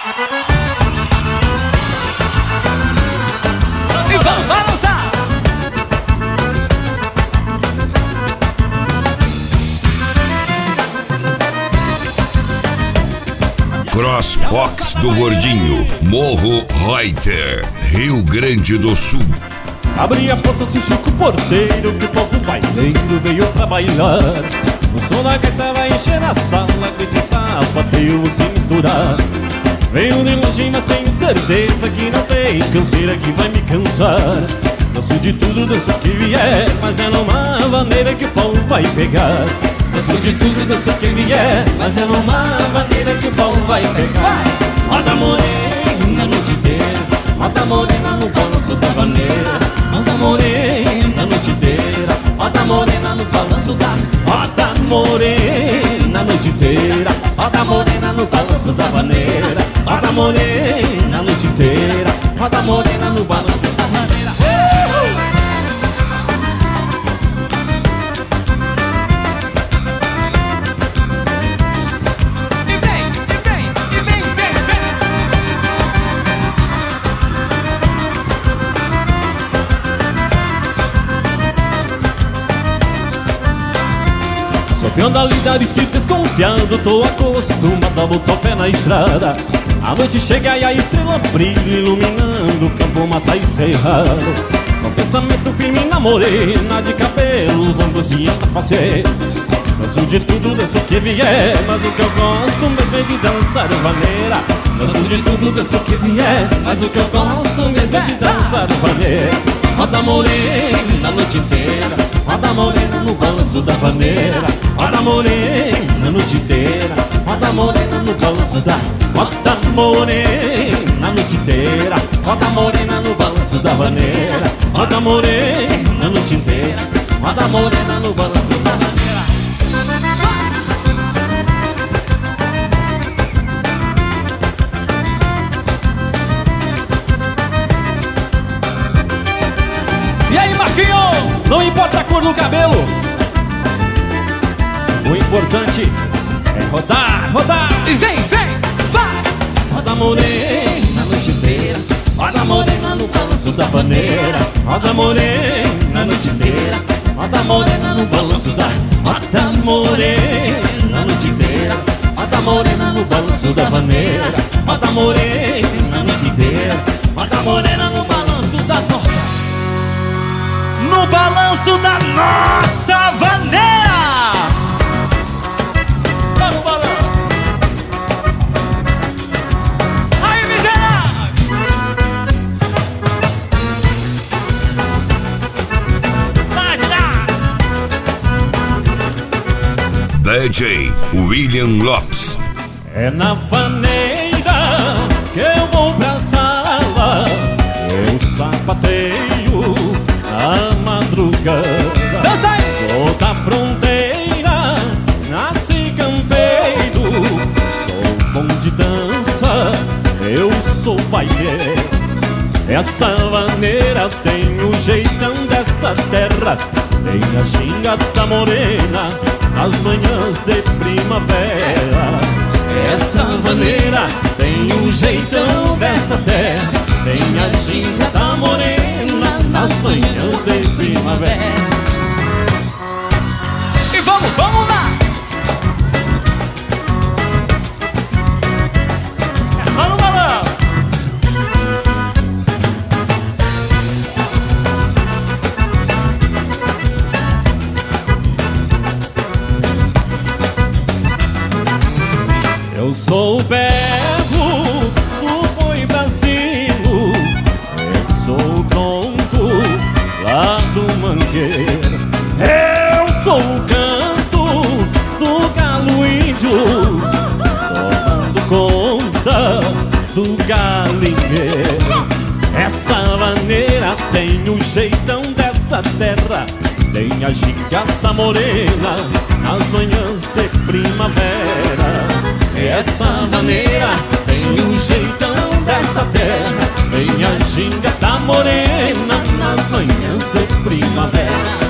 E vamos balançar. Crossbox do Gordinho, Morro Reuter, Rio Grande do Sul. Abri a porta, se Chico Porteiro, que o povo baileiro veio pra bailar. O som da gaita vai encher a sala, grito e sapateio se misturar. Veio de longe, mas tenho certeza que não tem canseira que vai me cansar. Danço de tudo, danço que vier, mas é numa maneira que o povo vai pegar. Danço de tudo, danço que vier, mas é numa maneira que o povo vai pegar. Roda morena a noite inteira, roda morena no balanço da vaneira. Roda morena a noite inteira, roda morena no balanço da. Roda morena a noite inteira, roda morena no balanço da vaneira. Roda morena a noite inteira, roda morena no balanço da vaneira. Peão da lida, escrito desconfiado, tô acostumado a botar o pé na estrada. A noite chega e a estrela brilha, iluminando o campo, mata e cerrado. Com pensamento firme na morena, de cabelos longos e anda faceira. Danço de tudo, danço o que vier, mas o que eu gosto mesmo é de dançar vaneira. Danço de tudo, danço o que vier, mas o que eu gosto mesmo é de dançar vaneira. Roda morena a noite inteira, roda morena no balanço da vaneira. Roda morena a noite inteira, roda morena no balanço da. Roda morena a noite inteira, roda morena no balanço da vaneira. Roda morena a noite inteira, roda morena no balanço da vaneira. E aí, Marquinho? Não importa a cor do cabelo, o importante é rodar, rodar. E vem, vai! Roda morena a noite inteira, roda morena no balanço da vaneira. Roda morena a noite inteira, roda morena no balanço da. Roda morena a noite inteira, roda morena no balanço da vaneira. Roda morena a noite inteira, roda morena no balanço da nossa. No balanço da nossa vaneira. Tá no balanço. Aí, miserável! Vai girar! DJ William Lopes. É na vaneira que eu vou pra sala, eu sapateio na madrugada. Dança aí! Sou da fronteira, nasci campeiro. Sou bom de dança, eu sou baileiro. Essa vaneira tem o jeitão dessa terra, tem a gingata morena nas manhãs de primavera. Essa vaneira tem o jeitão dessa terra, tem a gingata morena nas manhãs de primavera. E vamos lá! É só no balanço. Eu sou o berro do boi brasilo, eu sou o tronco lá do mangueiro. Eu sou o canto do galo índio, tomando conta do galinheiro. Essa vaneira tem o jeitão dessa terra, tem a gigata morena nas manhãs de primavera. Essa vaneira tem o jeitão dessa terra, tem a gingata morena nas manhãs de primavera.